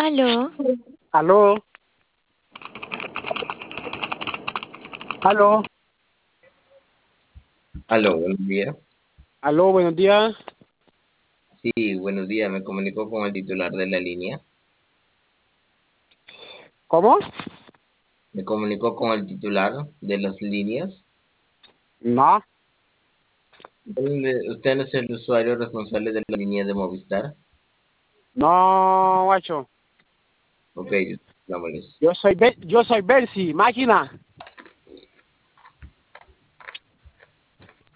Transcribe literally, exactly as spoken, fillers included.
Aló, Aló, aló, Aló, buenos días. aló, buenos días. Sí, buenos días. Me comunicó con el titular de la línea. ¿Cómo? Me comunicó con el titular de las líneas. No, ¿Dónde- ¿Usted no es el usuario responsable de la línea de Movistar? no, guacho. Ok, yo la molesto. Yo soy, Be- yo soy Bercy, máquina.